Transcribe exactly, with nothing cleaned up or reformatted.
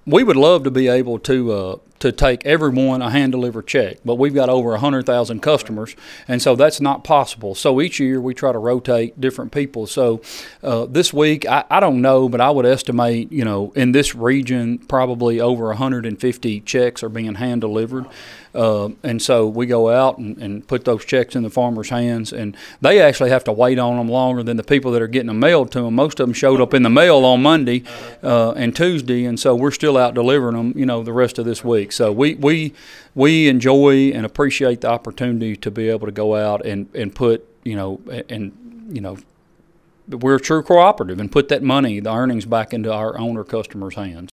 we would love to be able to uh, to take everyone a hand delivered check, but we've got over a hundred thousand customers, and so that's not possible. So each year we try to rotate different people. So uh, this week I, I don't know, but I would estimate, you know, in this region probably over one hundred fifty checks are being hand delivered. Uh, and so we go out and, and put those checks in the farmers' hands, and they actually have to wait on them longer than the people that are getting them mailed to them. Most of them showed up in the mail on Monday uh, and Tuesday, and so we're still out delivering them, you know, the rest of this week. So we we we enjoy and appreciate the opportunity to be able to go out and, and put, you know, and, you know, we're a true cooperative and put that money, the earnings, back into our owner customers' hands.